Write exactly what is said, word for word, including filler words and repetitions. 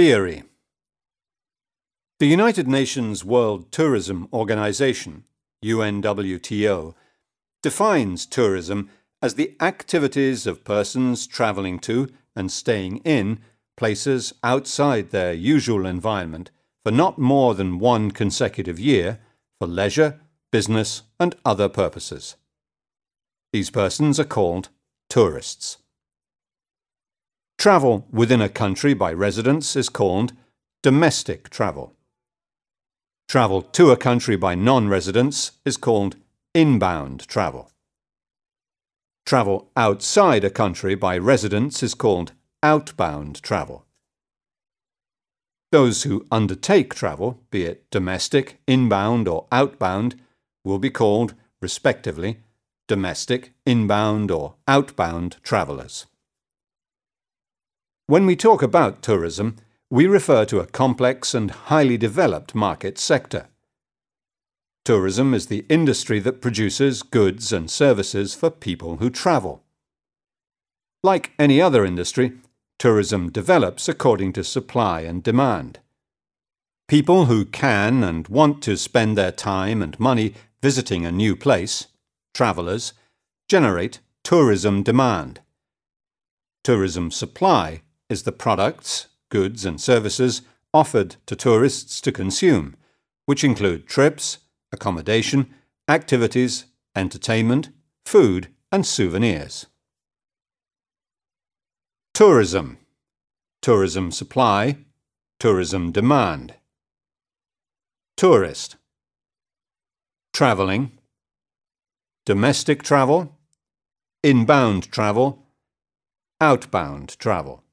Theory. The United Nations World Tourism Organization, U N W T O, defines tourism as the activities of persons traveling to and staying in places outside their usual environment for not more than one consecutive year for leisure, business, and other purposes. These persons are called tourists. Travel within a country by residents is called domestic travel. Travel to a country by non-residents is called inbound travel. Travel outside a country by residents is called outbound travel. Those who undertake travel, be it domestic, inbound, or outbound, will be called, respectively, domestic, inbound, or outbound travellers. When we talk about tourism, we refer to a complex and highly developed market sector. Tourism is the industry that produces goods and services for people who travel. Like any other industry, tourism develops according to supply and demand. People who can and want to spend their time and money visiting a new place, travellers, generate tourism demand. Tourism supply is the products, goods and services offered to tourists to consume, which include trips, accommodation, activities, entertainment, food and souvenirs. Tourism. Tourism supply. Tourism demand. Tourist. Travelling. Domestic travel. Inbound travel. Outbound travel.